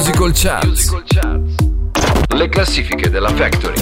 Musical Charts. Le classifiche della Factory.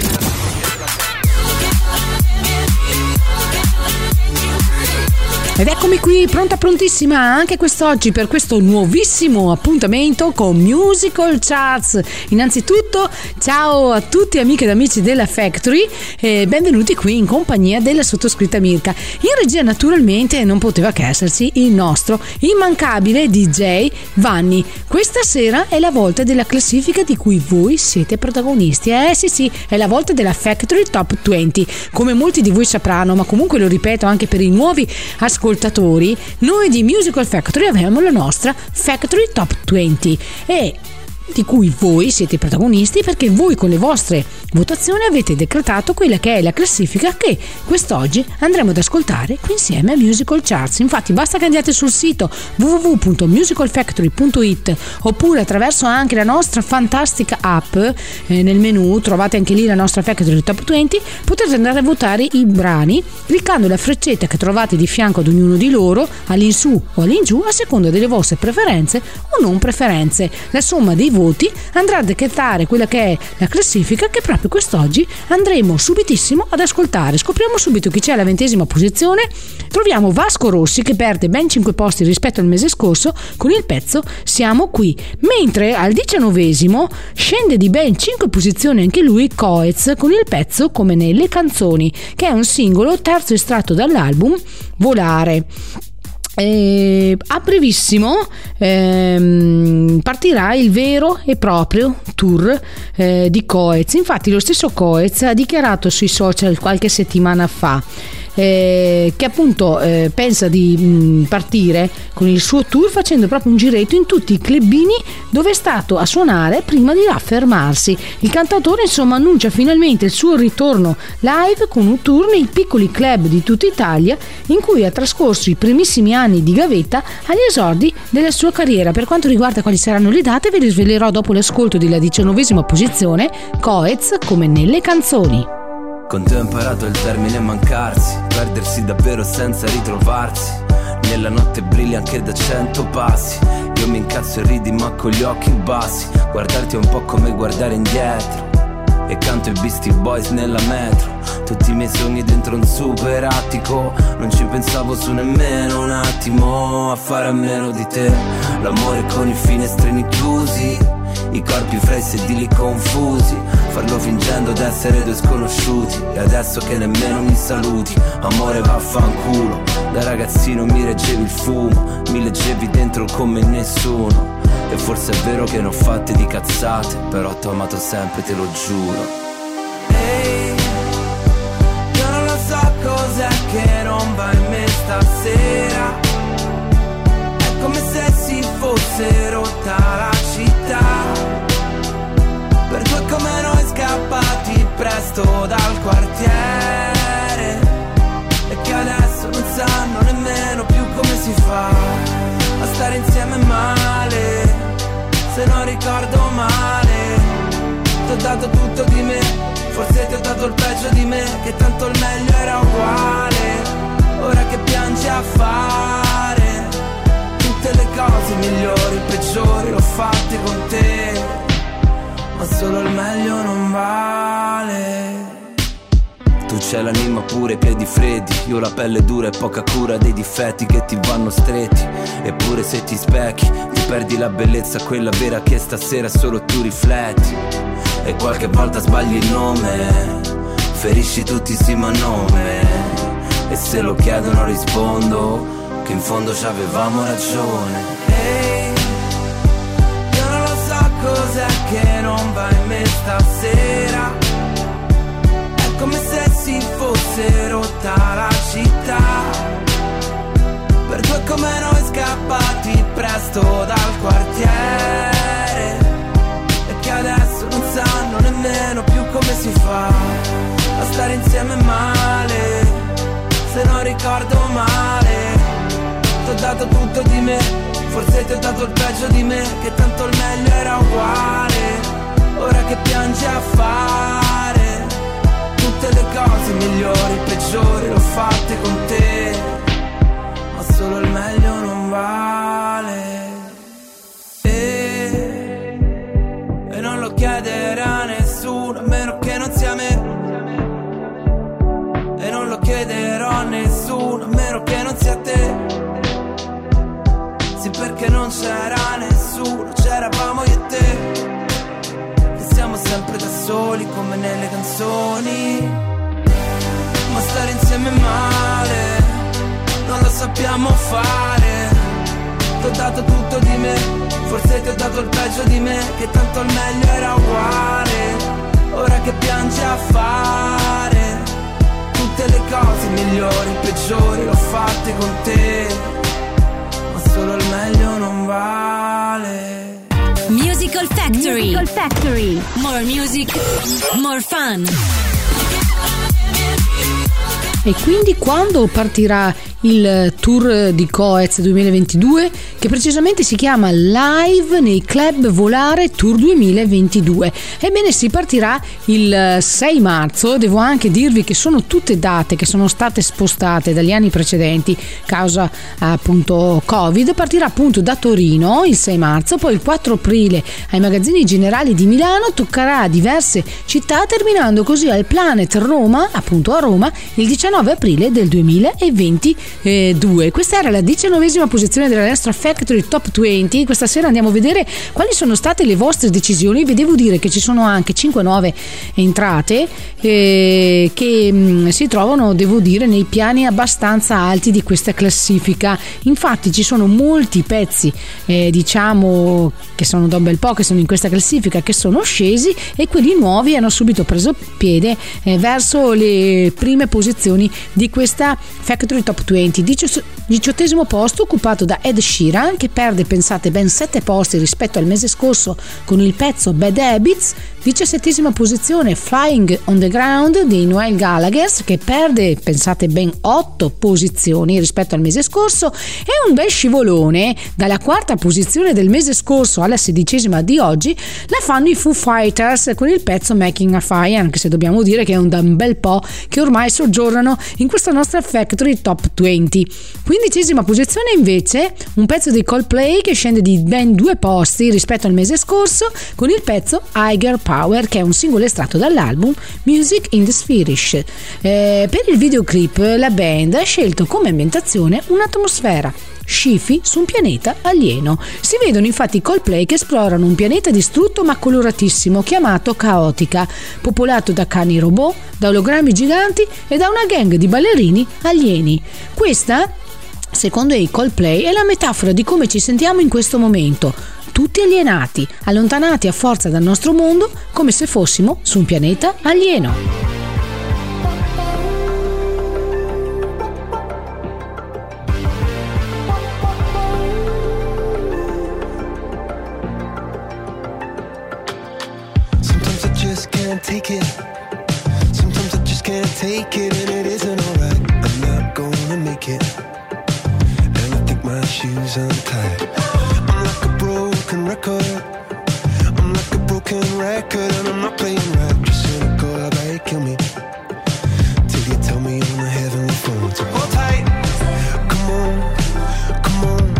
Ed eccomi qui, pronta prontissima anche quest'oggi per questo nuovissimo appuntamento con Musical Charts. Innanzitutto ciao a tutti amiche ed amici della Factory e benvenuti qui in compagnia della sottoscritta Mirka. In regia naturalmente non poteva che esserci il nostro immancabile DJ Vanni. Questa sera è la volta della classifica di cui voi siete protagonisti. Sì, è la volta della Factory Top 20. Come molti di voi sapranno, ma comunque lo ripeto anche per i nuovi ascoltatori, noi di Musical Factory abbiamo la nostra Factory Top 20 e di cui voi siete protagonisti perché voi con le vostre votazioni avete decretato quella che è la classifica che quest'oggi andremo ad ascoltare qui insieme a Musical Charts. Infatti basta che andiate sul sito www.musicalfactory.it oppure attraverso anche la nostra fantastica app, nel menu trovate anche lì la nostra Factory Top 20, potete andare a votare i brani cliccando la freccetta che trovate di fianco ad ognuno di loro all'insù o all'ingiù a seconda delle vostre preferenze o non preferenze. La somma dei voti andrà a decretare quella che è la classifica che proprio quest'oggi andremo subitissimo ad ascoltare. Scopriamo subito chi c'è alla 20ª posizione. Troviamo Vasco Rossi che perde ben 5 posti rispetto al mese scorso con il pezzo Siamo qui, mentre al 19° scende di ben 5 posizioni anche lui Coez con il pezzo Come nelle canzoni, che è un singolo terzo estratto dall'album Volare. A brevissimo partirà il vero e proprio tour di Coez. Infatti lo stesso Coez ha dichiarato sui social qualche settimana fa che appunto pensa di partire con il suo tour facendo proprio un giretto in tutti i clubini dove è stato a suonare prima di affermarsi. Il cantautore insomma annuncia finalmente il suo ritorno live con un tour nei piccoli club di tutta Italia in cui ha trascorso i primissimi anni di gavetta agli esordi della sua carriera. Per quanto riguarda quali saranno le date ve le svelerò dopo l'ascolto della 19ª posizione, Coez Come nelle canzoni. Con te ho imparato il termine mancarsi, perdersi davvero senza ritrovarsi. Nella notte brilli anche da 100 passi. Io mi incazzo e ridi ma con gli occhi bassi. Guardarti è un po' come guardare indietro. E canto i Beastie Boys nella metro. Tutti i miei sogni dentro un super attico. Non ci pensavo su nemmeno un attimo a fare a meno di te. L'amore con i finestrini chiusi, i corpi fra i sedili confusi, farlo fingendo d'essere due sconosciuti. E adesso che nemmeno mi saluti, amore vaffanculo. Da ragazzino mi reggevi il fumo, mi leggevi dentro come nessuno. E forse è vero che ne ho fatte di cazzate, però t'ho amato sempre, te lo giuro. Ehi, io non lo so cos'è che non va in me stasera. È come se si fosse rotta la città. Per due come noi scappati presto dal quartiere e che adesso non sanno nemmeno più come si fa a stare insieme male. Se non ricordo male, t'ho dato tutto di me, forse ti ho dato il peggio di me, che tanto il meglio era uguale. Ora che piangi a fare tutte le cose migliori, peggiori, l'ho fatte con te, ma solo il meglio non vale. Tu c'hai l'anima pure che di freddi, io la pelle dura e poca cura dei difetti che ti vanno stretti. Eppure se ti specchi, ti perdi la bellezza, quella vera che stasera solo tu rifletti. E qualche volta sbagli il nome, ferisci tutti sì ma nome. E se lo chiedono rispondo che in fondo ci avevamo ragione. Ehi, io non lo so cos'è che non va in me stasera. È come se si fosse rotta la città. Per due come noi scappati presto dal quartiere e che adesso non sanno nemmeno più come si fa a stare insieme male. Se non ricordo male, t'ho dato tutto di me, forse ti ho dato il peggio di me, che tanto il meglio era uguale. Ora che piangi a fare tutte le cose migliori, peggiori, l'ho fatte con te, ma solo il meglio non vale. nelle canzoni, ma stare insieme è male, non lo sappiamo fare. Ti ho dato tutto di me, forse ti ho dato il peggio di me, che tanto il meglio era uguale. Ora che piangi a fare tutte le cose migliori, peggiori, l'ho fatte con te, ma solo il meglio non vale. Musical Factory. Musical Factory. More music, more fun. E quindi quando partirà il tour di Coez 2022, che precisamente si chiama Live nei Club Volare Tour 2022? Ebbene, si partirà il 6 marzo. Devo anche dirvi che sono tutte date che sono state spostate dagli anni precedenti causa appunto Covid. Partirà appunto da Torino il 6 marzo, poi il 4 aprile ai Magazzini Generali di Milano, toccherà diverse città, terminando così al Planet Roma, appunto a Roma, il 19 aprile del 2022. Questa era la 19ª posizione della nostra Factory Top 20. Questa sera andiamo a vedere quali sono state le vostre decisioni. Vi devo dire che ci sono anche 5 nuove entrate che si trovano, devo dire, nei piani abbastanza alti di questa classifica. Infatti ci sono molti pezzi diciamo che sono da un bel po' che sono in questa classifica, che sono scesi, e quelli nuovi hanno subito preso piede verso le prime posizioni di questa Factory Top 20. 18° posto occupato da Ed Sheeran, che perde, pensate, ben 7 posti rispetto al mese scorso con il pezzo Bad Habits. 17ª posizione Flying on the Ground di Noel Gallagher, che perde, pensate, ben 8 posizioni rispetto al mese scorso. E un bel scivolone dalla 4ª posizione del mese scorso alla 16ª di oggi la fanno i Foo Fighters con il pezzo Making a Fire, anche se dobbiamo dire che è da un bel po' che ormai soggiornano in questa nostra Factory Top 20. 15ª posizione invece un pezzo di Coldplay che scende di ben 2 posti rispetto al mese scorso con il pezzo Higher Power, che è un singolo estratto dall'album Music in the Sphereish. Per il videoclip la band ha scelto come ambientazione un'atmosfera sci-fi su un pianeta alieno. Si vedono infatti i Coldplay che esplorano un pianeta distrutto ma coloratissimo chiamato Caotica, popolato da cani robot, da ologrammi giganti e da una gang di ballerini alieni. Questa, secondo i Coldplay, è la metafora di come ci sentiamo in questo momento, tutti alienati, allontanati a forza dal nostro mondo, come se fossimo su un pianeta alieno. Take it. Sometimes I just can't take it, and it isn't alright. I'm not gonna make it, and I think my shoes untied. I'm like a broken record. I'm like a broken record, and I'm not playing right. Just cynical, how about you kill me till you tell me on the heavenly phone to hold tight. Come on, come on.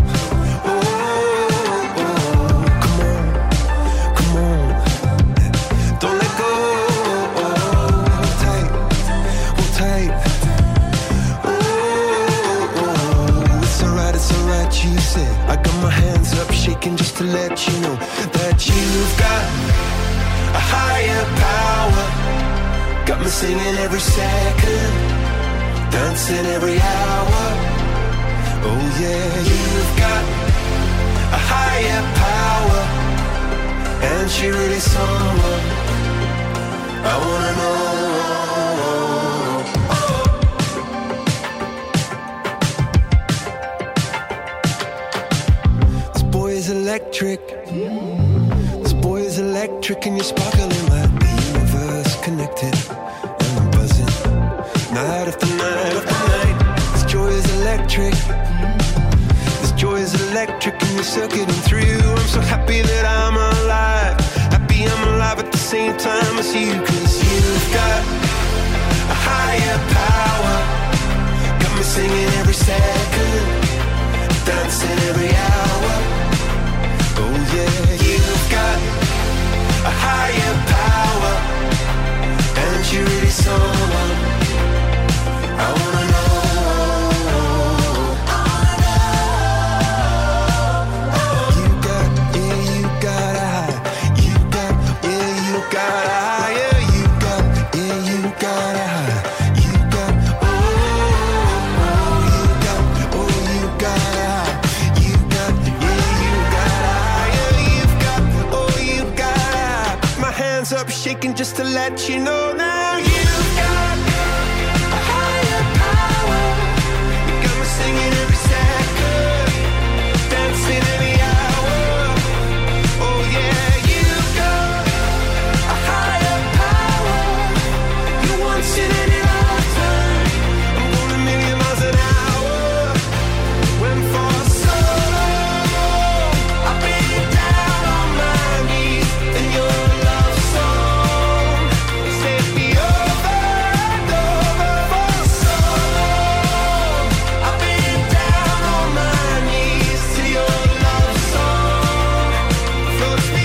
I got my hands up shaking just to let you know that you've got a higher power. Got me singing every second, dancing every hour. Oh yeah, you've got a higher power, and she really someone I wanna know. Electric. This boy is electric, and you're sparkling like the universe connected. And I'm buzzing night after night after night. This joy is electric. This joy is electric, and you're circuiting through. I'm so happy that I'm alive. Happy I'm alive at the same time as you, 'cause you've got a higher power. Got me singing every second, dancing every hour. Oh yeah, you've got a higher power, and you're really someone I wanna know. You got, yeah, you got a high. You got, yeah, you got a higher. You got shaking just to let you know now you've got a higher power. You got me singing every second, dancing every hour. Oh yeah, you've got a higher power. You once in any lifetime. I'm going a million miles an hour. When for so long I've been down on my knees in your love song. Set me over and over. For so long I've been down on my knees to your love song. Floats me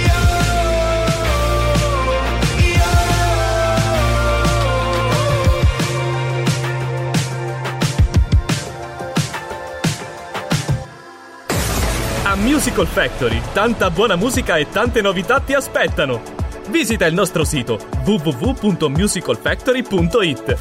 A Musical Factory, tanta buona musica e tante novità ti aspettano. Visita il nostro sito www.musicalfactory.it.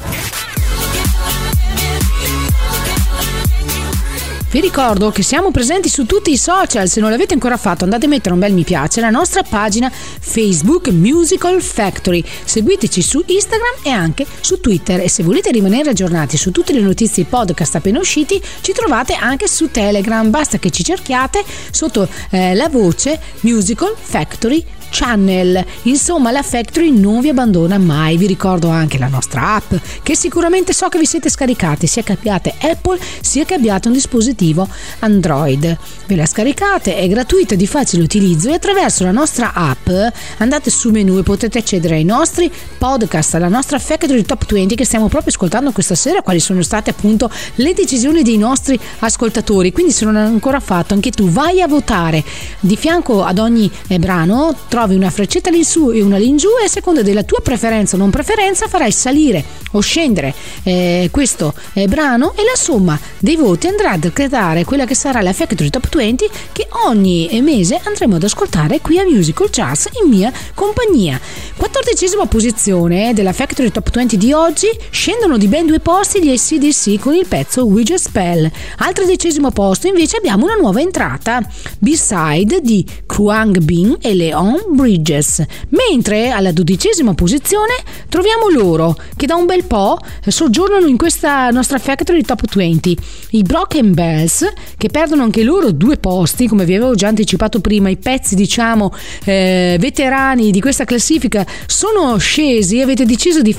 Vi ricordo che siamo presenti su tutti i social, se non l'avete ancora fatto andate a mettere un bel mi piace alla nostra pagina Facebook Musical Factory, seguiteci su Instagram e anche su Twitter e se volete rimanere aggiornati su tutte le notizie e podcast appena usciti ci trovate anche su Telegram, basta che ci cerchiate sotto la voce Musical Factory Channel. Insomma, la Factory non vi abbandona mai. Vi ricordo anche la nostra app che sicuramente so che vi siete scaricati, sia che abbiate Apple sia che abbiate un dispositivo Android. Ve la scaricate, è gratuita e di facile utilizzo e attraverso la nostra app andate su menu e potete accedere ai nostri podcast, alla nostra Factory Top 20 che stiamo proprio ascoltando questa sera, quali sono state appunto le decisioni dei nostri ascoltatori. Quindi se non l'hai ancora fatto anche tu vai a votare. Di fianco ad ogni brano trovi una freccetta lì in su e una lì in giù e a seconda della tua preferenza o non preferenza farai salire o scendere questo brano e la somma dei voti andrà a decretare quella che sarà la Factory Top 20 che ogni mese andremo ad ascoltare qui a Musical Charts in mia compagnia. 14ª posizione della Factory Top 20 di oggi, scendono di ben 2 posti gli AC/DC con il pezzo We Just Spell. Al 13° posto invece abbiamo una nuova entrata, B-Side di Kruang Bin e Leon Bridges, mentre alla 12ª posizione troviamo loro che da un bel po' soggiornano in questa nostra Factory Top 20, i Broken Bells, che perdono anche loro 2 posti, come vi avevo già anticipato prima. I pezzi diciamo veterani di questa classifica sono scesi, avete deciso di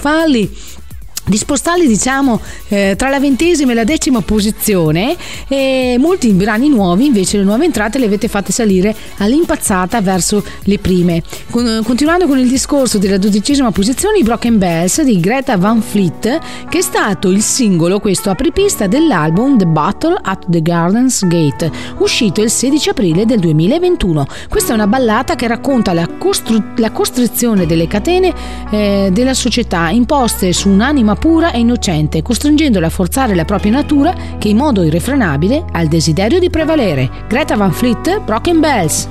spostarli diciamo tra la 20ª e la 10ª posizione e molti brani nuovi invece, le nuove entrate le avete fatte salire all'impazzata verso le prime. Continuando con il discorso della 12ª posizione, i Broken Bells di Greta Van Fleet, che è stato il singolo, questo apripista dell'album The Battle at the Garden's Gate, uscito il 16 aprile del 2021. Questa è una ballata che racconta la costrizione delle catene della società imposte su un'anima pura e innocente, costringendola a forzare la propria natura che in modo irrefrenabile ha il desiderio di prevalere. Greta Van Fleet, Broken Bells.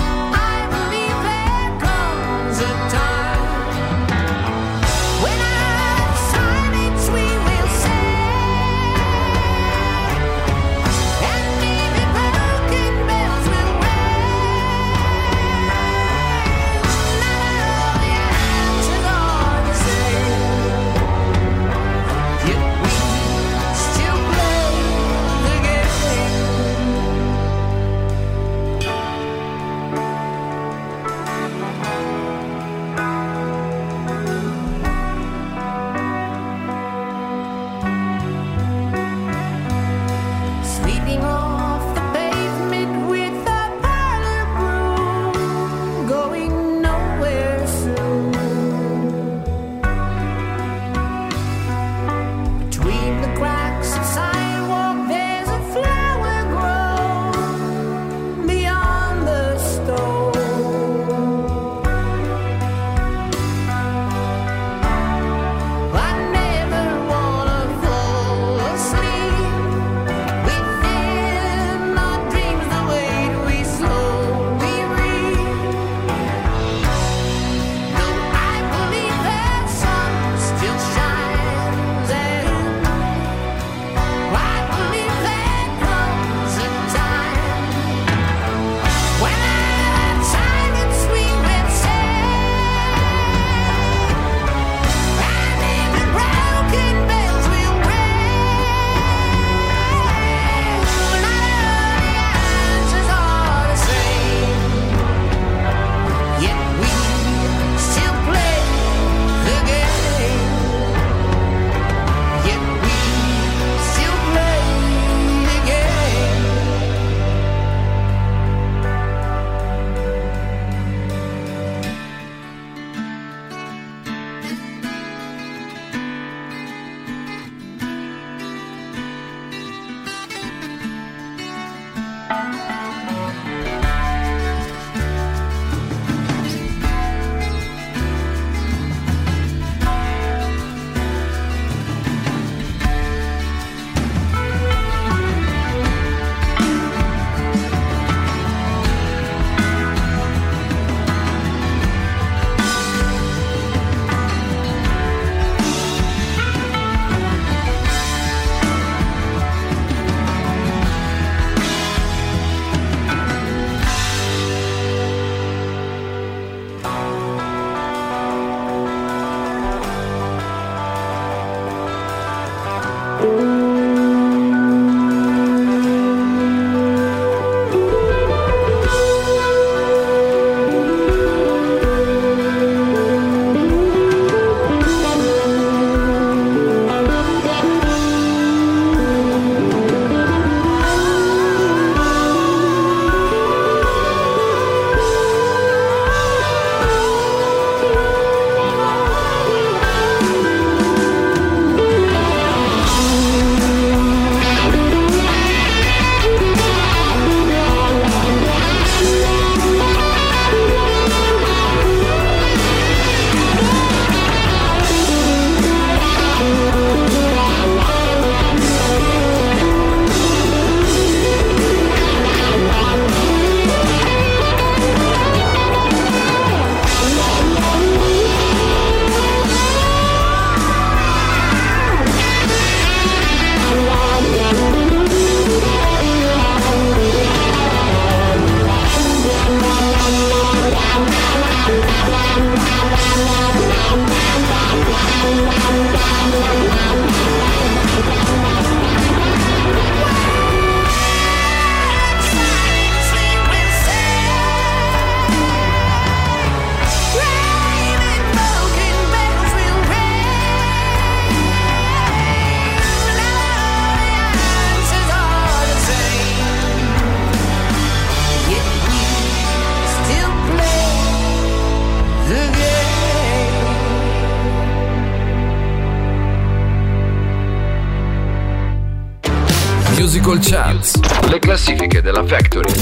When I Musical Charts, le classifiche della Factory.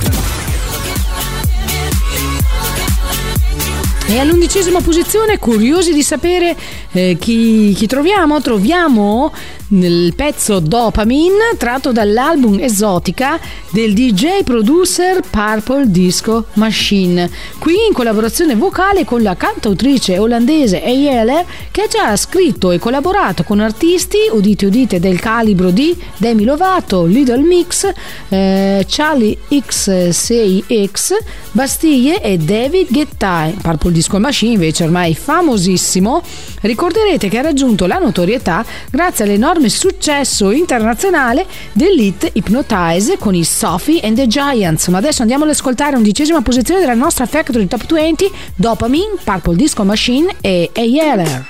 E all'11ª posizione, curiosi di sapere chi troviamo? Troviamo nel pezzo Dopamine, tratto dall'album Esotica del DJ producer Purple Disco Machine, qui in collaborazione vocale con la cantautrice olandese Ayala, che ha già scritto e collaborato con artisti, udite del calibro di Demi Lovato, Little Mix, Charlie X6X, Bastille e David Guetta. Purple Disco Machine invece ormai famosissimo, ricorderete che ha raggiunto la notorietà grazie all'enorme successo internazionale dell'hit Hypnotize con i Sophie and the Giants. Ma adesso andiamo ad ascoltare 11ª posizione della nostra Factory Top 20, Dopamine, Purple Disco Machine e Ayala.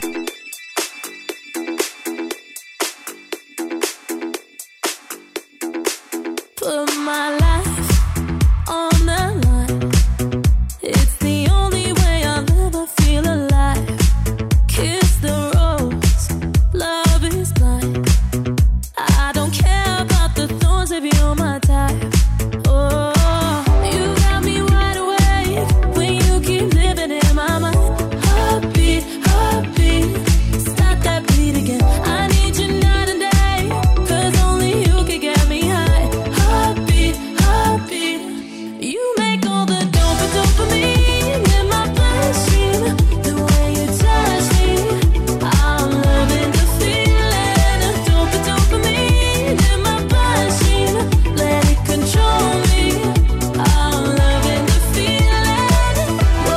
Put my life on the line. It's the only way I'll ever feel alive. Kiss the rose, love is blind. I don't care about the thorns if you're my type. Oh, you got me wide awake when you keep living in my mind. Heartbeat, heartbeat, stop that beat again. I need you night and day, 'cause only you can get me high. Heartbeat, heartbeat, you make all the dopamine in my bloodstream. The way you touch me, I'm loving the feeling of dopamine in my bloodstream. Let it control me, I'm loving the feeling.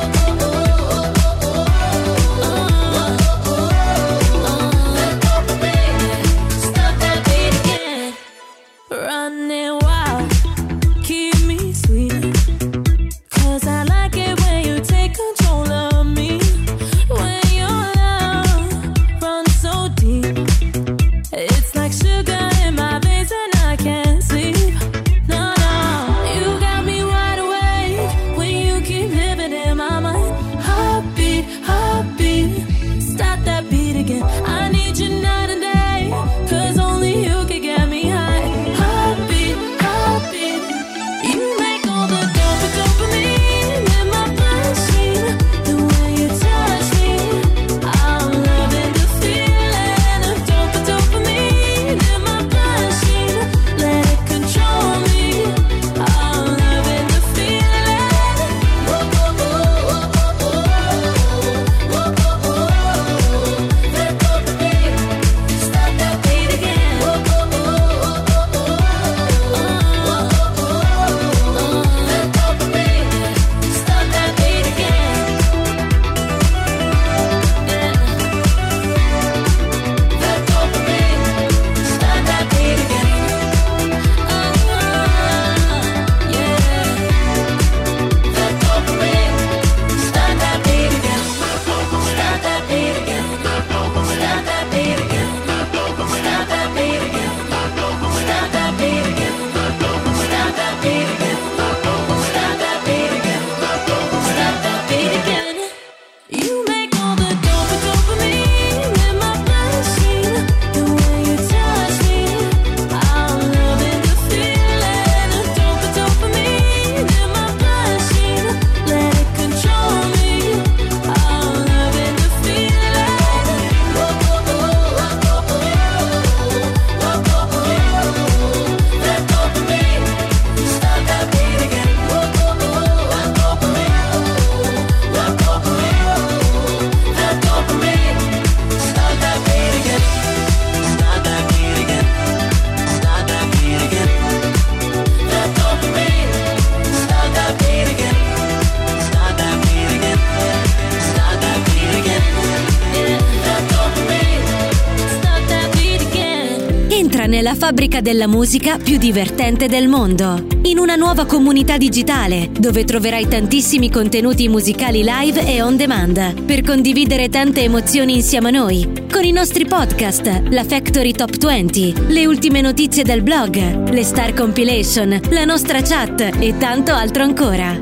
Stop that beat again. Running wild, keep me sweet. 'Cause I like it when you take control of me. When your love runs so deep, it's like sugar in my veins and I can't sleep. No, no, you got me wide awake when you keep living in my mind. Heartbeat, heartbeat, stop that beat again. I need you night and day, 'cause only you can get me high. Heartbeat, heartbeat, you make all the dopamine in my bloodstream. The way you touch me, I'm loving the feeling of dopamine in my bloodstream. Let it control me, I'm loving the feeling. That dopamine, stop that beat again. That dopamine, stop that beat again. That dopamine, stop that beat again. Yeah. That dopamine, stop that beat again. Stop that beat again. Stop that beat again. Stop that beat again. Stop that beat again. Stop that beat again. Stop that beat again. Stop that beat again. You make all the dopamine in my bloodstream. The way you touch me, I'm loving the feeling of dopamine in my bloodstream. Let it control me, I'm loving the feeling. That dopamine, stop that beat again. That dopamine, that dopamine, stop that beat again. Stop that beat again. Stop that beat again. That dopamine, stop that beat again. Stop that beat again. Stop that beat again. Yeah, that dopamine, stop that beat again. Entra nella fabbrica della musica più divertente del mondo, in una nuova comunità digitale dove troverai tantissimi contenuti musicali live e on demand per condividere tante emozioni insieme a noi, con i nostri podcast, la Factory Top 20, le ultime notizie del blog, le Star Compilation, la nostra chat e tanto altro ancora.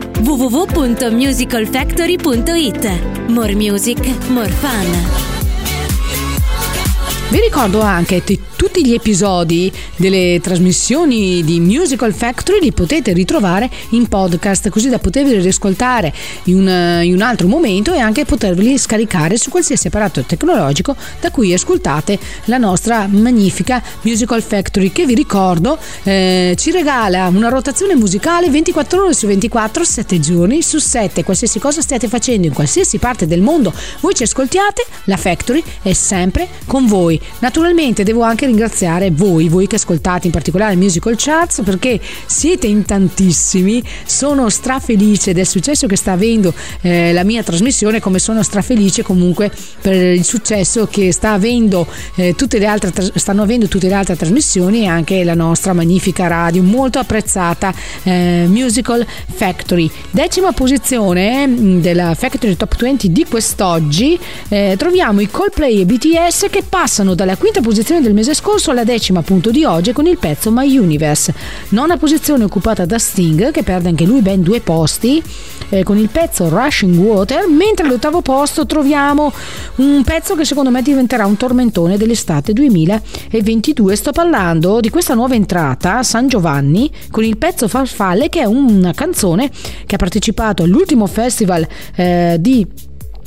www.musicalfactory.it. More music, more fun. Vi ricordo anche che tutti gli episodi delle trasmissioni di Musical Factory li potete ritrovare in podcast, così da poterli riascoltare in un altro momento e anche poterli scaricare su qualsiasi apparato tecnologico da cui ascoltate la nostra magnifica Musical Factory, che vi ricordo ci regala una rotazione musicale 24 ore su 24, 7 giorni su 7. Qualsiasi cosa stiate facendo in qualsiasi parte del mondo, voi ci ascoltiate, la Factory è sempre con voi. Naturalmente devo anche ringraziare voi che ascoltate in particolare Musical Charts, perché siete in tantissimi. Sono strafelice del successo che sta avendo la mia trasmissione, come sono strafelice comunque per il successo che stanno avendo tutte le altre trasmissioni e anche la nostra magnifica radio molto apprezzata, Musical Factory. 10ª posizione della Factory Top 20 di quest'oggi, troviamo i Coldplay e BTS che passano dalla 5ª posizione del mese scorso alla 10ª appunto di oggi con il pezzo My Universe. 9ª posizione occupata da Sting, che perde anche lui ben 2 posti con il pezzo Rushing Water, mentre all'8º posto troviamo un pezzo che secondo me diventerà un tormentone dell'estate 2022. Sto parlando di questa nuova entrata, San Giovanni, con il pezzo Farfalle, che è una canzone che ha partecipato all'ultimo festival di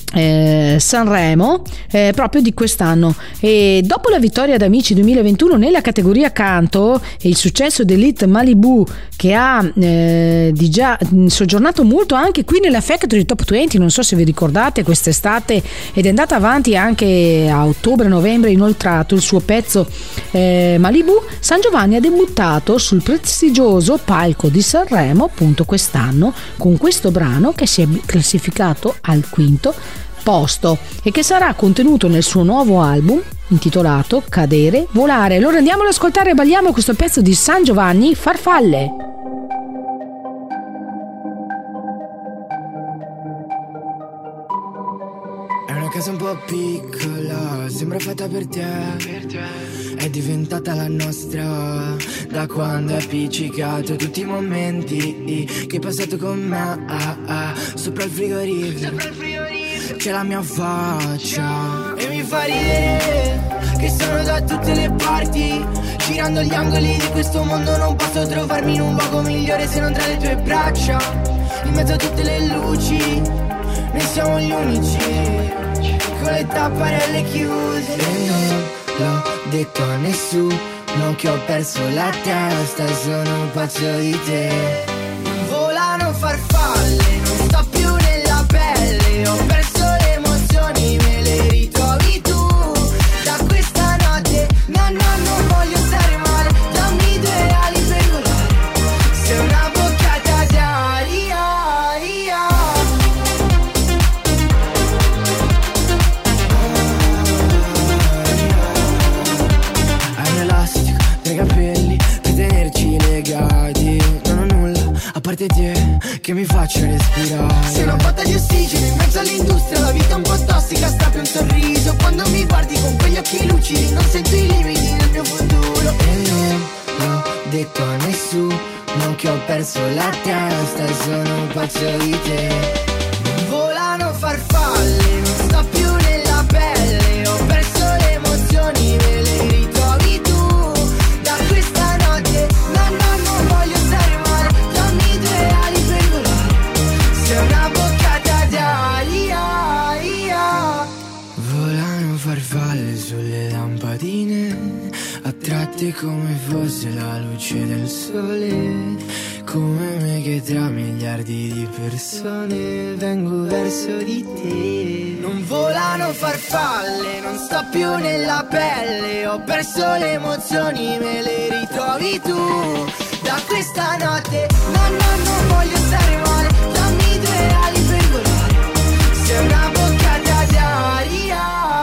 Sanremo proprio di quest'anno, e dopo la vittoria ad Amici 2021 nella categoria canto e il successo dell'hit Malibu, che ha di già soggiornato molto anche qui nella Factory Top 20, non so se vi ricordate, quest'estate, ed è andata avanti anche a ottobre-novembre, inoltrato il suo pezzo Malibu, San Giovanni ha debuttato sul prestigioso palco di Sanremo appunto quest'anno con questo brano che si è classificato al 5º posto e che sarà contenuto nel suo nuovo album intitolato Cadere, Volare. Allora andiamo ad ascoltare e balliamo questo pezzo di San Giovanni, Farfalle. È una casa un po' piccola, sembra fatta per te. È diventata la nostra da quando è appiccicato tutti i momenti che hai passato con me. Sopra il frigorifero c'è la mia faccia e mi fa ridere che sono da tutte le parti, girando gli angoli di questo mondo. Non posso trovarmi in un luogo migliore se non tra le tue braccia, in mezzo a tutte le luci. Noi siamo gli unici con le tapparelle chiuse. E non l'ho detto a nessuno che ho perso la testa e sono pazzo di te. Volano farfalle, non sto più nella pelle, ho perso le emozioni, me le ritrovi tu. Da questa notte, no, non voglio stare male, dammi 2 ali per volare, sei una boccata d'aria. Hai un elastico nei capelli per tenerci legati, non ho nulla a parte te che mi faccia respirare. Sei una botta di ossigeno in mezzo all'industria, la vita è un po' tossica, strappi un sorriso quando mi guardi con quegli occhi lucidi, non sento i limiti nel mio futuro. E non l'ho detto a nessuno che ho perso la testa e sono pazzo di te. Volano farfalle, non sto più nella pelle, ho perso le emozioni, me le ritrovi tu. Da questa notte, no, non voglio stare male, dammi 2 ali per volare, sei una boccata d'aria. Volano farfalle sulle lampadine, attratte come fosse la luce del sole, come me che tra miliardi di persone vengo verso di te. Non volano farfalle, non sto più nella pelle, ho perso le emozioni, me le ritrovi tu. Da questa notte, no, non voglio stare male, dammi 2 ali per volare, sei una boccata d'aria.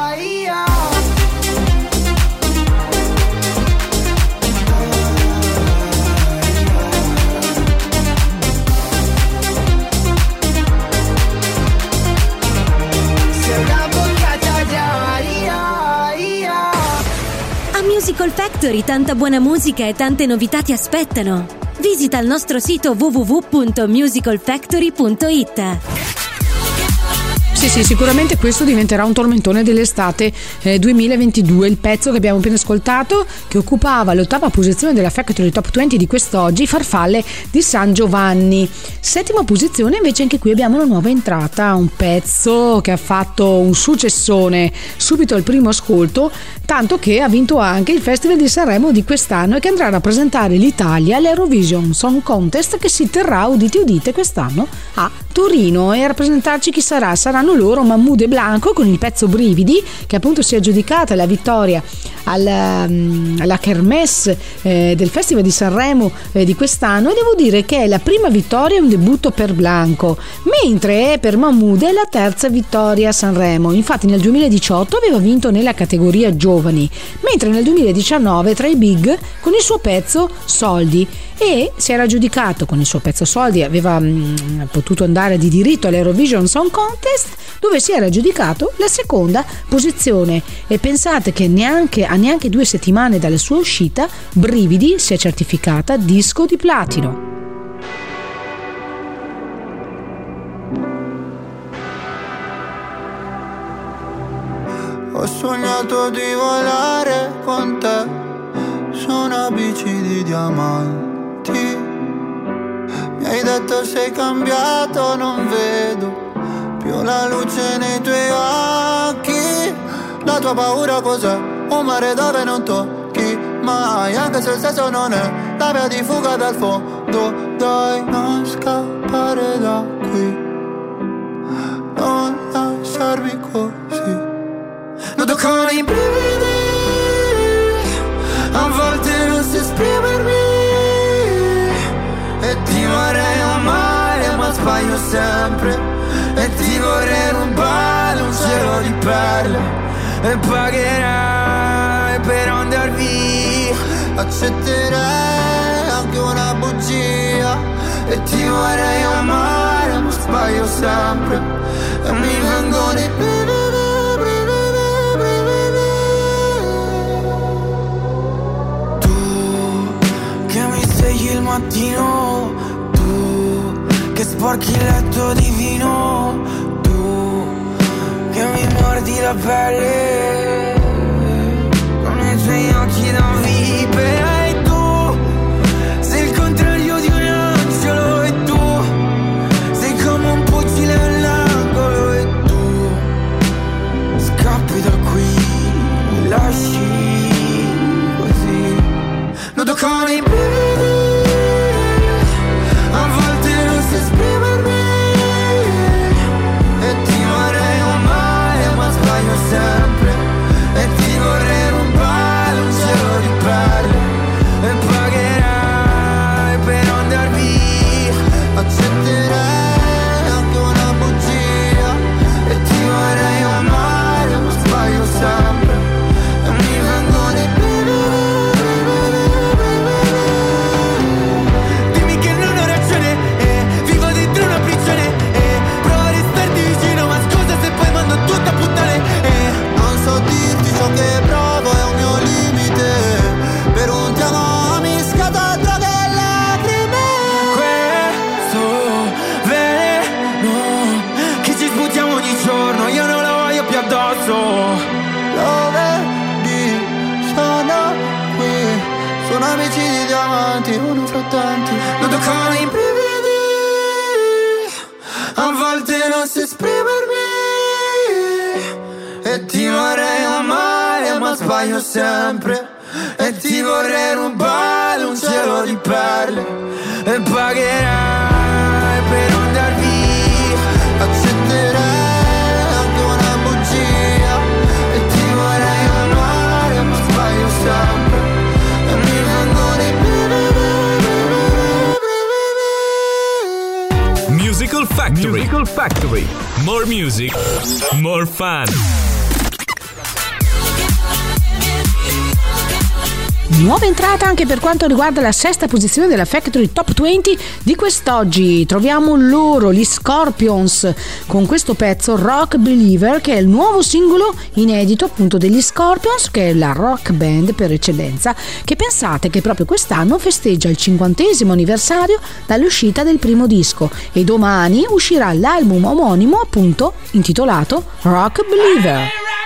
A Musical Factory tanta buona musica e tante novità ti aspettano. Visita il nostro sito www.musicalfactory.it. Sì, sicuramente questo diventerà un tormentone dell'estate 2022. Il pezzo che abbiamo appena ascoltato, che occupava l'8ª posizione della Factory Top 20 di quest'oggi, Farfalle di San Giovanni. 7ª posizione invece, anche qui abbiamo una nuova entrata, un pezzo che ha fatto un successone subito al primo ascolto, tanto che ha vinto anche il Festival di Sanremo di quest'anno e che andrà a rappresentare l'Italia all'Eurovision Song Contest, che si terrà, udite quest'anno a Torino. E a rappresentarci chi sarà? Saranno loro Mahmood e Blanco con il pezzo Brividi, che appunto si è aggiudicata la vittoria alla Kermesse del Festival di Sanremo di quest'anno, e devo dire che è la prima vittoria e un debutto per Blanco, mentre per Mahmood è la terza vittoria a Sanremo. Infatti nel 2018 aveva vinto nella categoria giovani, mentre nel 2019 tra i big con il suo pezzo Soldi, e si era aggiudicato con il suo pezzo Soldi, aveva potuto andare di diritto all'Eurovision Song Contest, dove si era aggiudicato la seconda posizione. E pensate che a neanche 2 settimane dalla sua uscita Brividi si è certificata disco di platino. Ho sognato di volare con te su una bici di diamanti. Mi hai detto sei cambiato, non vedo più la luce nei tuoi occhi. La tua paura cos'è? Un mare dove non tocchi mai, anche se il senso non è la via di fuga dal fondo. Dai, non scappare da qui, non lasciarmi così. Noto con i brividi, a volte non so esprimermi, e ti vorrei amare ma sbaglio sempre, e ti vorrei rubare un cielo di perle, e pagherai per andar via, accetterei anche una bugia, e ti vorrei amare ma sbaglio sempre, e mi vengono i brividi. Il mattino, tu che sporchi il letto di vino, tu che mi mordi la pelle con i tuoi occhi da vipera, e tu sei il contrario di un angelo, e tu sei come un fucile all'angolo, e tu scappi da qui, mi lasci così. Noto con i brividi, a volte non so esprimermi, e ti vorrei amare ma sbaglio sempre, e ti vorrei rubare un cielo di perle, e pagherai per andar via, accetterai anche una bugia, e ti vorrei amare ma sbaglio sempre, e mi vengono i brividi. Ciò che provo è un mio limite, per un ti amo mi scatta droga e lacrime. Questo veleno che ci sputiamo ogni giorno, io non lo voglio più addosso. Lo vedi, sono qui, sono amici di diamanti, uno fra tanti. Lo toccano i brividi, a volte non so esprimermi, e ti vorrei amare ma sbaglio sempre, e ti vorrei rubare un cielo di perle, e pagherai per andar via, accetterai anche una bugia, e ti vorrei amare ma sbaglio sempre, e mi vengono i brividi. Musical Factory. Musical Factory. More music, more fun. Nuova entrata anche per quanto riguarda la sesta posizione della Factory Top 20 di quest'oggi. Troviamo loro, gli Scorpions, con questo pezzo Rock Believer, che è il nuovo singolo inedito appunto degli Scorpions, che è la rock band per eccellenza, che pensate che proprio quest'anno festeggia il 50° anniversario dall'uscita del primo disco, e domani uscirà l'album omonimo appunto intitolato Rock Believer.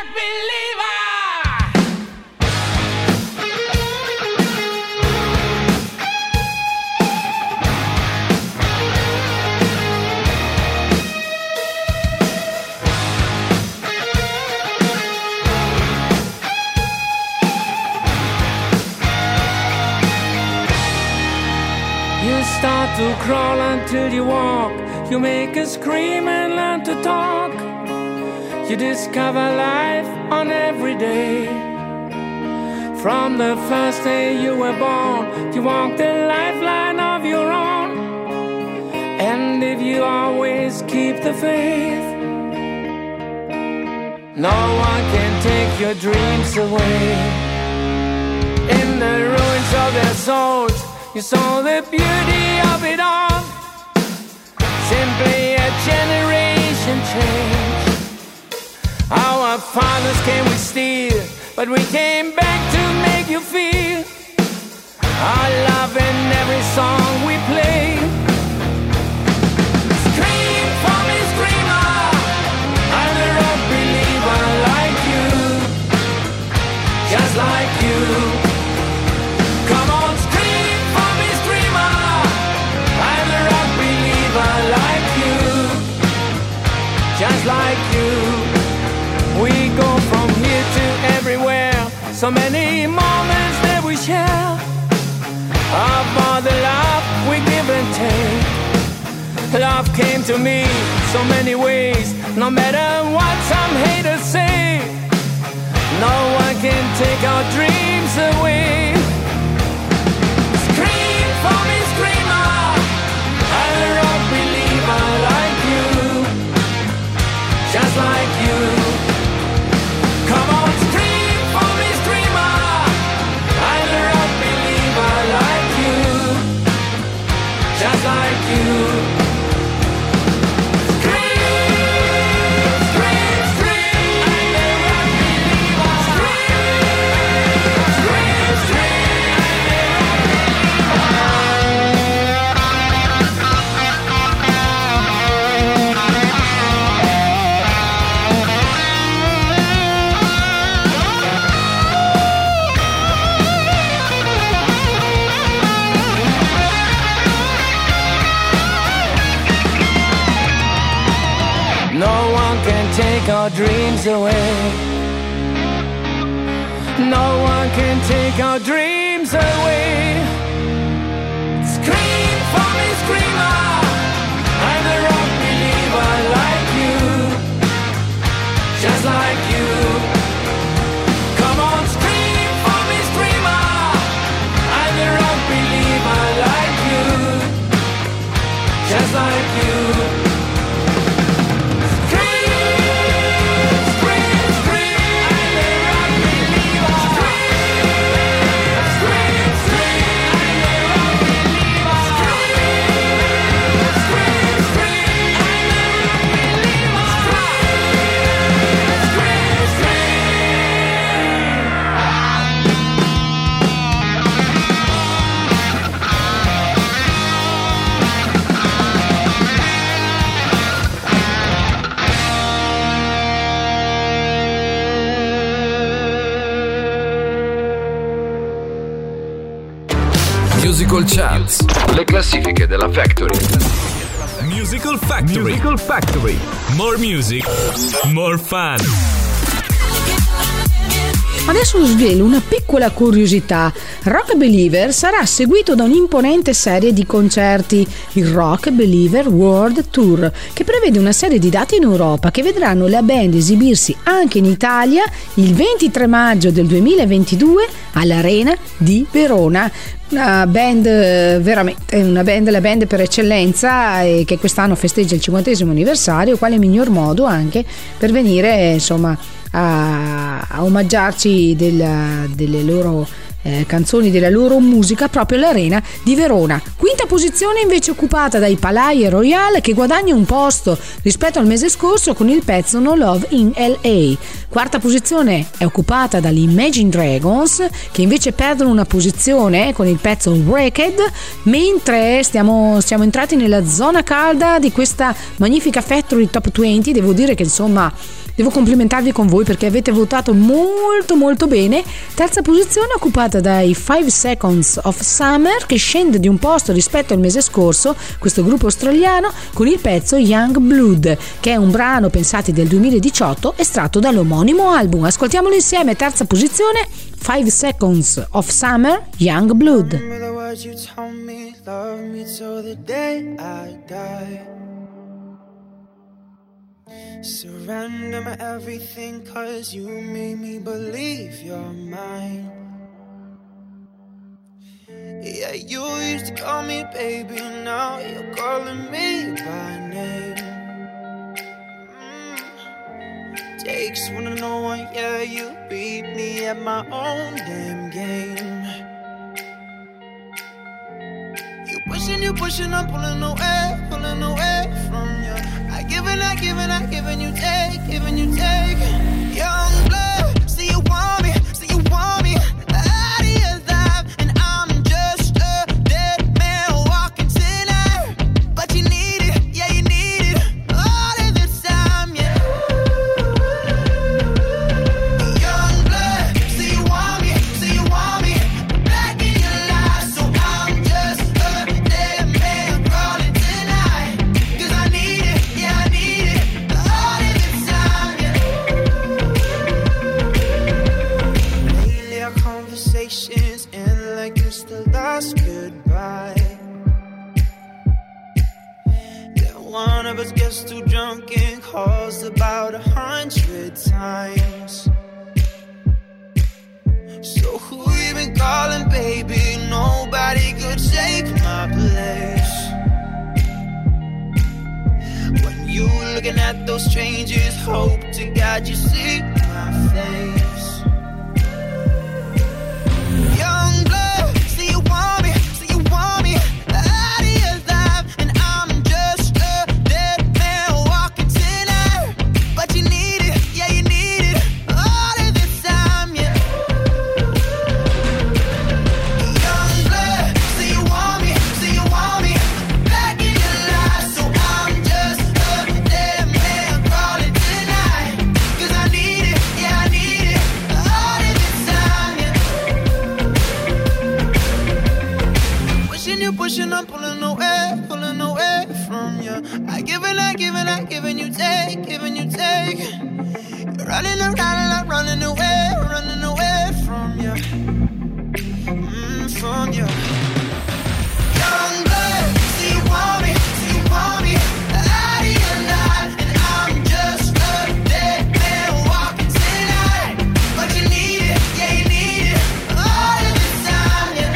Start to crawl until you walk. You make a scream and learn to talk. You discover life on every day. From the first day you were born, you walk the lifeline of your own. And if you always keep the faith, no one can take your dreams away. In the ruins of their souls, you saw the beauty of it all. Simply a generation change. Our fathers came with steel, but we came back to make you feel our love in every song we play. Scream for me, screamer, I'm a rock believer like you, just like you. Come on. Just like you, we go from here to everywhere. So many moments that we share, about the love we give and take. Love came to me so many ways, no matter what some haters say. No one can take our dreams away. Scream for me, screamer, I'm a rock believer like you, just like you. Come on, scream for me, screamer, I'm a rock believer like you, just like you. Take our dreams away. No one can take our dreams away. Scream for me, screamer, I'm a rock believer like you, just like you. Come on, scream for me, screamer, I'm a rock believer like you, just like you. Musical Charts, le classifiche della Factory. Musical Factory. Musical Factory. More music, more fun. Adesso vi svelo una piccola curiosità. Rock Believer sarà seguito da un'imponente serie di concerti, il Rock Believer World Tour, che prevede una serie di date in Europa che vedranno la band esibirsi anche in Italia il 23 maggio del 2022 all'Arena di Verona. Una band veramente la band per eccellenza, e che quest'anno festeggia il 50° anniversario. Quale miglior modo anche per venire insomma a omaggiarci delle loro canzoni della loro musica proprio all'Arena di Verona. Quinta posizione invece occupata dai Palais Royal, che guadagna un posto rispetto al mese scorso con il pezzo No Love in LA. Quarta posizione è occupata dagli Imagine Dragons, che invece perdono una posizione con il pezzo Wrecked, mentre siamo entrati nella zona calda di questa magnifica Factory Top 20. Devo dire che insomma devo complimentarvi con voi perché avete votato molto molto bene. Terza posizione occupata dai 5 Seconds of Summer, che scende di un posto rispetto al mese scorso, questo gruppo australiano, con il pezzo Young Blood, che è un brano, pensati, del 2018 estratto dall'omonimo album. Ascoltiamolo insieme. Terza posizione, 5 Seconds of Summer, Young Blood. Remember the words you told me, love me till the day I die. Surrender my everything, 'cause you made me believe you're mine. Yeah, you used to call me baby, now you're calling me by name. Takes one to know one, yeah, you beat me at my own damn game. You pushing, I'm pulling away from you. I give and you take, Young blood, see you want me, out of your life, and I'm just a dead man walking tonight. But you need it, yeah, you need it, all of the time, yeah. Young blood, see you want me, back in your life, so I'm just a dead man crawling tonight. 'Cause I need it, yeah, I need it, all of the time, yeah. Lately our conversations end like it's the last goodbye. Then one of us gets too drunk and calls about 100 times. So who you been calling, baby? Nobody could take my place. When you looking at those strangers, hope to God you see my face. Young blood, see you want me, out of your life, and I'm just a dead man walking tonight. But you need it, yeah, you need it, all of the time, yeah. Young blood, see you want me, back in your life, so I'm just a dead man crawling tonight. 'Cause I need it, yeah, I need it, all of the time, yeah. Pushing, I'm pulling away from you. I give and you take, You're running away from you, from you. Young blood, see you want me, out of your life, and I'm just a dead man walking tonight. But you need it, yeah, you need it, all of the time, yeah.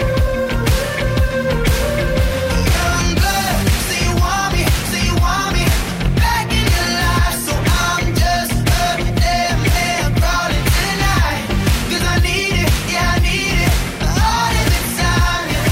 Young blood, see you want me, back in your life, so I'm just a dead man crawling tonight. 'Cause I need it, yeah, I need it, all of the time, yeah.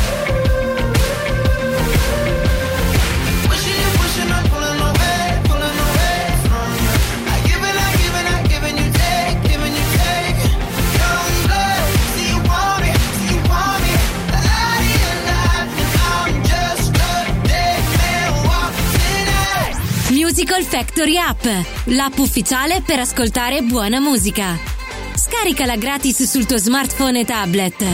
Pushing, I'm pulling away from you. I give and you take, Young blood, see you want me, out of your life, and I'm just a dead man walking tonight. Musical Factory App, l'app ufficiale per ascoltare buona musica. Scaricala gratis sul tuo smartphone e tablet.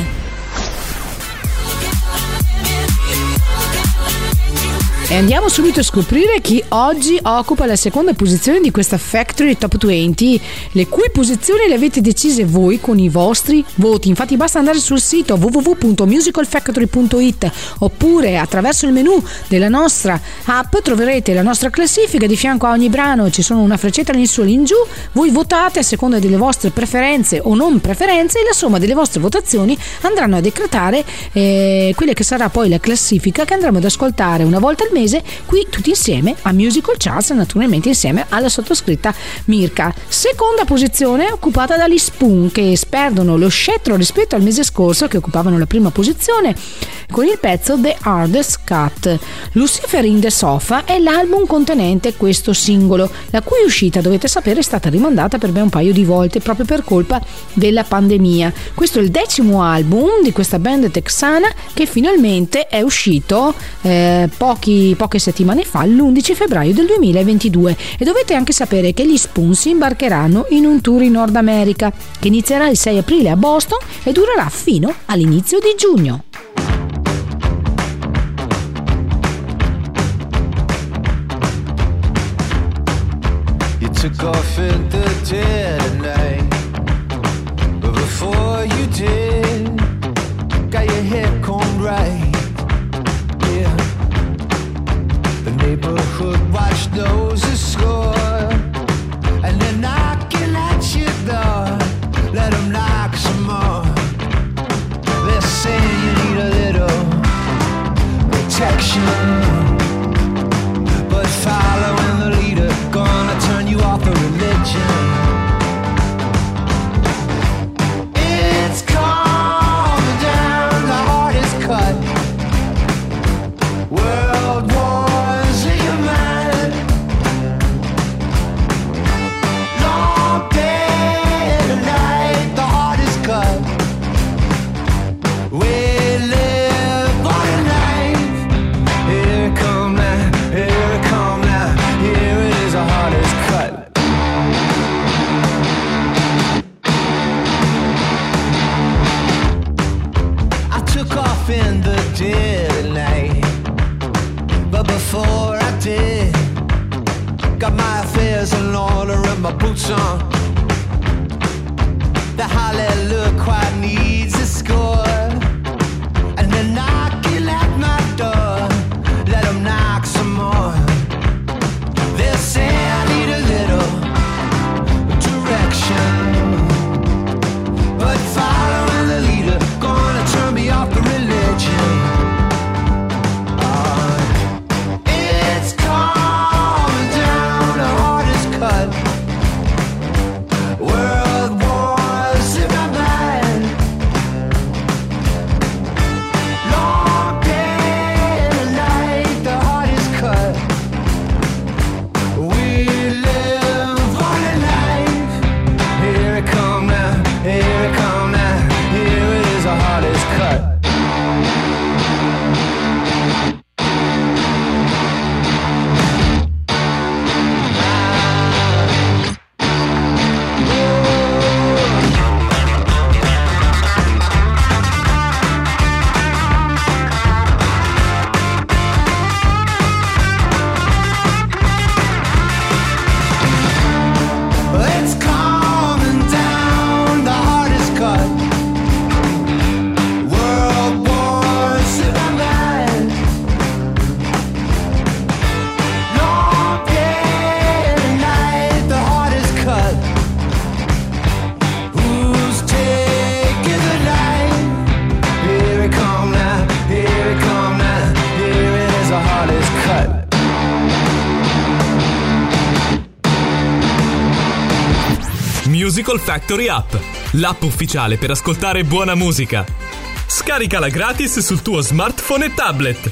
E andiamo subito a scoprire chi oggi occupa la seconda posizione di questa Factory Top 20, le cui posizioni le avete decise voi con i vostri voti. Infatti basta andare sul sito www.musicalfactory.it oppure attraverso il menu della nostra app troverete la nostra classifica. Di fianco a ogni brano ci sono una freccetta in su e in giù. Voi votate a seconda delle vostre preferenze o non preferenze e la somma delle vostre votazioni andranno a decretare quella che sarà poi la classifica che andremo ad ascoltare una volta al mese mese, qui tutti insieme a Musical Charts, naturalmente insieme alla sottoscritta Mirka. Seconda posizione occupata dagli Spoon, che sperdono lo scettro rispetto al mese scorso, che occupavano la prima posizione con il pezzo The Hardest Cut. Lucifer in the Sofa è l'album contenente questo singolo, la cui uscita, dovete sapere, è stata rimandata per ben un paio di volte proprio per colpa della pandemia. Questo è il 10° album di questa band texana, che finalmente è uscito poche settimane fa, l'11 febbraio del 2022, e dovete anche sapere che gli Spoon si imbarcheranno in un tour in Nord America che inizierà il 6 aprile a Boston e durerà fino all'inizio di giugno. Took off in the dead of night, but before you did, got your hair combed right. Yeah, the neighborhood watch knows the score, and they're knocking at your door. Let them knock some more. They're saying you need a little protection, but following the leader gonna turn you off a religion. It's calming down, the heart is cut. World wars in your mind. Long day and night, the heart is cut. We live on a knife. Here it come now, here it come now. Here it is, the heart is cut. I took off in the dead of night, but before I did, got my affairs in order and my boots on. The hallelujah quite needs a score, and they're knocking at my door. Let them knock some more. They'll say I need a little direction, but following the leader gonna turn me off the religion. It's calming down, the heart is cut. World wars in my mind. Long day and night, the heart is cut. We live on a knife. Here it come now, here it come now. Here it is, the heart is cut. It's calming down, the heart is cut. World wars in my mind. Long day and night, the heart is cut. Who's taking the night? Here it come now, here it come now. Here it is, the heart is cut. Musical Factory App, l'app ufficiale per ascoltare buona musica. Scaricala gratis sul tuo smartphone e tablet.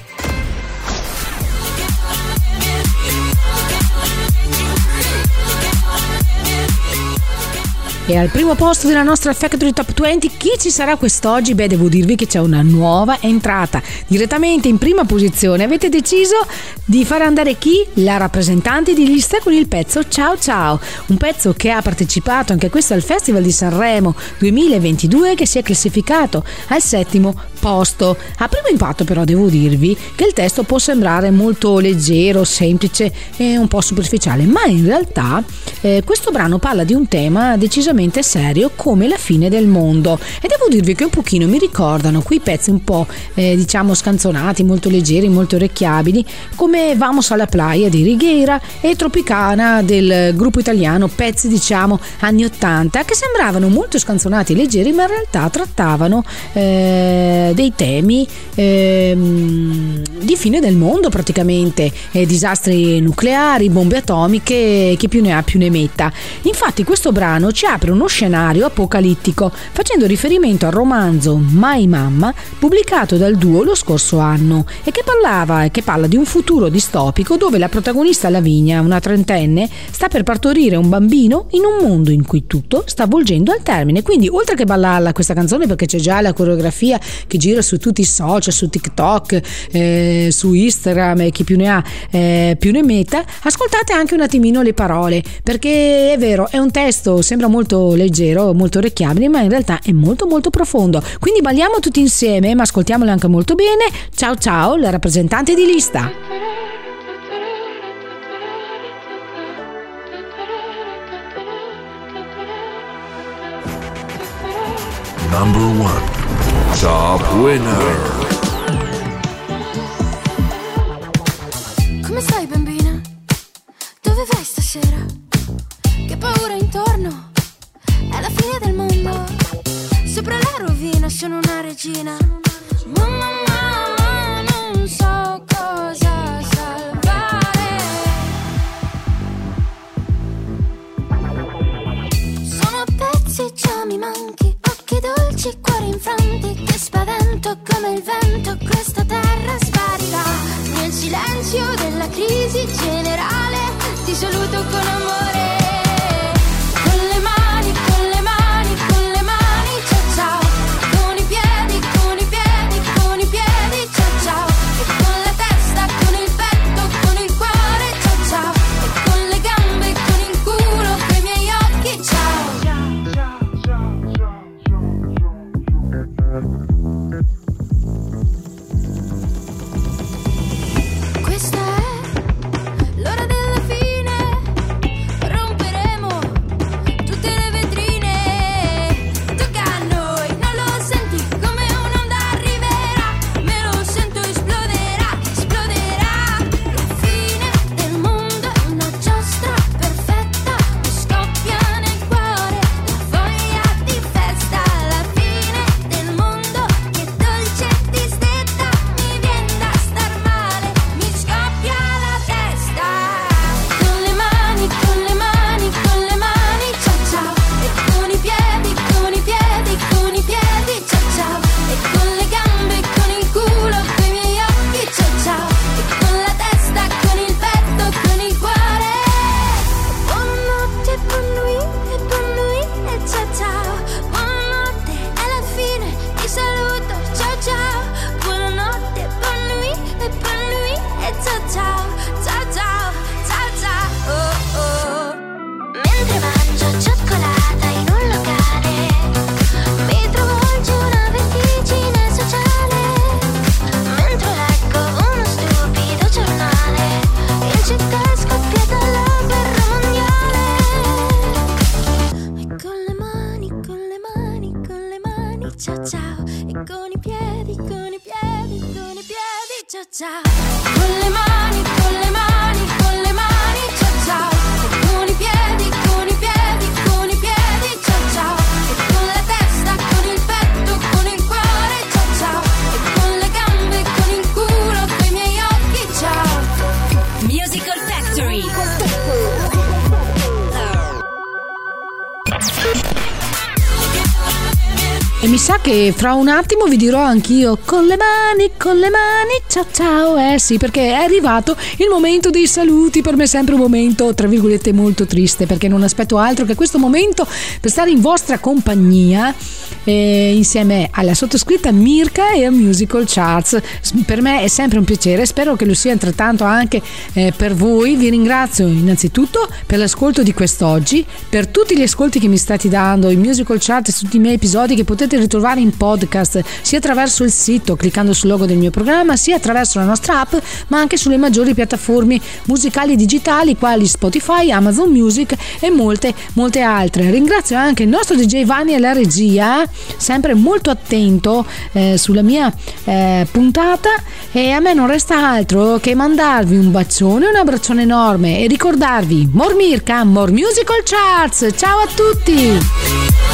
E al primo posto della nostra Factory Top 20 chi ci sarà quest'oggi? Beh, devo dirvi che c'è una nuova entrata. Direttamente in prima posizione avete deciso di far andare chi? La rappresentante di lista con il pezzo Ciao Ciao, un pezzo che ha partecipato anche questo al Festival di Sanremo 2022, che si è classificato al 7° posto. A primo impatto però devo dirvi che il testo può sembrare molto leggero, semplice e un po' superficiale, ma in realtà questo brano parla di un tema decisamente assolutamente serio come la fine del mondo. E devo dirvi che un pochino mi ricordano quei pezzi un po' diciamo scanzonati, molto leggeri, molto orecchiabili, come Vamos alla playa di Righeira e Tropicana del gruppo italiano, pezzi diciamo anni 80 che sembravano molto scanzonati e leggeri, ma in realtà trattavano dei temi di fine del mondo praticamente, disastri nucleari, bombe atomiche, chi più ne ha più ne metta. Infatti questo brano ci apre uno scenario apocalittico facendo riferimento al romanzo Mai Mamma pubblicato dal duo lo scorso anno e che parla di un futuro distopico dove la protagonista Lavinia, una trentenne, sta per partorire un bambino in un mondo in cui tutto sta volgendo al termine. Quindi oltre che ballarla questa canzone, perché c'è già la coreografia che gira su tutti i social, su TikTok, su Instagram e chi più ne ha più ne metta, ascoltate anche un attimino le parole, perché è vero, è un testo, sembra molto leggero, molto orecchiabile, ma in realtà è molto molto profondo. Quindi balliamo tutti insieme, ma ascoltiamolo anche molto bene. Ciao ciao, la rappresentante di lista. Number 1 Top Winner. Come stai bambina? Dove vai stasera? Che paura intorno? È la fine del mondo. Sopra la rovina sono una regina. Mamma, non so cosa salvare. Sono a pezzi, già mi manchi. Occhi dolci, cuori infranti. Che spavento come il vento. Questa terra sparirà. Nel silenzio della crisi generale ti saluto con amore. Con le mani, con le mani, con le mani, ciao ciao. Con i piedi, con i piedi, con i piedi, ciao ciao. E con la testa, con il petto, con il cuore, ciao ciao. E con le gambe, con il culo, con i miei occhi, ciao. Questa è l'ora della fine, romperemo tutte le vetrine. Tocca a noi, non lo senti come un'onda arriverà, me lo sento, esploderà, esploderà. La fine del mondo è una giostra perfetta, mi scoppia nel cuore la voglia di festa. La fine del mondo, che dolce tristezza, mi viene da star male, mi scoppia la testa. Con le mani, con le mani, con le mani, ciao ciao. E con i piedi, con i piedi, con i piedi, ciao ciao. E con le gambe, con il culo, con i miei occhi, ciao ciao. E con la testa, con il petto, con il cuore. Buonanotte, buon nuit e ciao ciao. Buonanotte, è la fine, ti saluto, ciao ciao. Buonanotte, buon nuit e ciao ciao. Ciao ciao, ciao ciao, oh oh. Mentre mangio cioccolata in un locale, mi travolge una vertigine sociale. Mentre leggo uno stupido giornale, in città è scoppiata la guerra mondiale. E con le mani, con le mani, con le mani, ciao ciao. E con i piedi, con i piedi, con i piedi, ciao ciao. Con le mani, con le mani, con le mani, ciao ciao. E con i piedi, con i piedi, con i piedi, ciao ciao. E con la testa, con il petto, con il cuore, ciao ciao. E con le gambe, con il culo, con i miei occhi, ciao. Musical Factory. E mi sa che fra un attimo vi dirò anch'io con le mani, ciao ciao. Sì, perché è arrivato il momento dei saluti. Per me è sempre un momento, tra virgolette, molto triste, perché non aspetto altro che questo momento per stare in vostra compagnia insieme alla sottoscritta Mirka e a Musical Charts. Per me è sempre un piacere, spero che lo sia altrettanto anche per voi. Vi ringrazio innanzitutto per l'ascolto di quest'oggi, per tutti gli ascolti che mi state dando in Musical Charts e tutti i miei episodi che potete potete ritrovare in podcast sia attraverso il sito cliccando sul logo del mio programma, sia attraverso la nostra app, ma anche sulle maggiori piattaforme musicali digitali quali Spotify, Amazon Music e molte altre. Ringrazio anche il nostro DJ Vanni alla regia, sempre molto attento sulla mia puntata, e a me non resta altro che mandarvi un bacione, un abbraccione enorme e ricordarvi More Mirka, More Musical Charts. Ciao a tutti!